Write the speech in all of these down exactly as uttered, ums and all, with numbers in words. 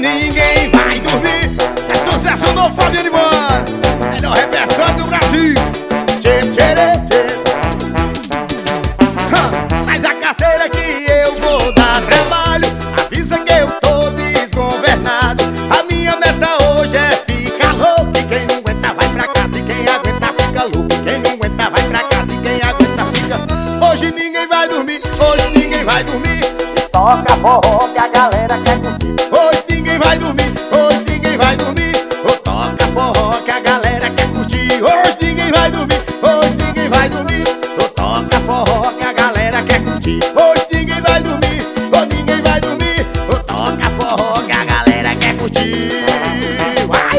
ninguém vai dormir. Isso é sucesso do Fabiano Banda, melhor repertório do Brasil. Tchê, tchê, tchê. Mas a carteira que eu vou dar trabalho, avisa que eu tô desgovernado. A minha meta hoje é ficar louco. E quem não aguenta vai pra casa, e quem aguenta fica louco. Quem não aguenta vai pra casa, e quem aguenta fica. Hoje ninguém vai dormir, hoje ninguém vai dormir. Toca forró que a galera quer curtir. Hoje ninguém vai dormir, hoje ninguém vai dormir. Ou toca forró que a galera quer curtir. Hoje ninguém vai dormir, hoje ninguém vai dormir. Ou toca forró que a galera quer curtir. Hoje ninguém vai dormir, ou ninguém vai dormir. Ou toca forró que a galera quer curtir. Vai!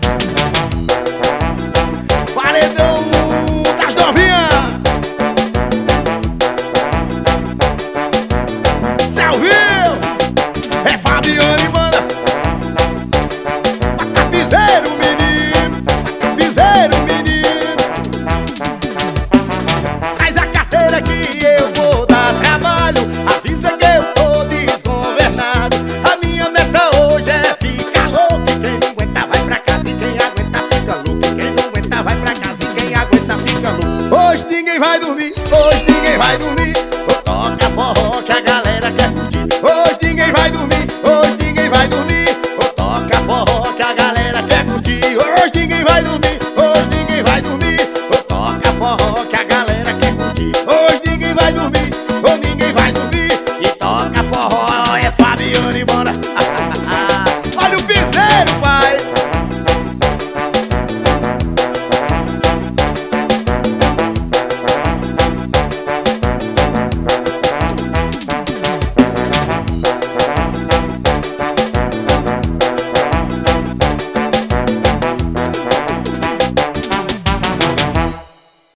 Paredão das novinhas. Cê ouviu? É Fabiano e Banda. Piseiro, menino, piseiro, menino. Traz a carteira que eu vou dar trabalho, avisa que eu tô desgovernado. A minha meta hoje é ficar louco. E quem não aguenta vai pra casa, e quem aguenta fica louco. E quem não aguenta vai pra casa, e quem aguenta fica louco. Hoje ninguém vai dormir, hoje ninguém vai dormir. Ou toca forró que a galera quer curtir. Hoje ninguém vai dormir, hoje ninguém vai dormir. Ou toca forró que a galera quer curtir. Hoje ninguém vai dormir, hoje ninguém vai dormir. Ou toca forró que a galera quer curtir. Hoje ninguém vai dormir, ou ninguém vai dormir. E toca forró é Fabiano e Banda.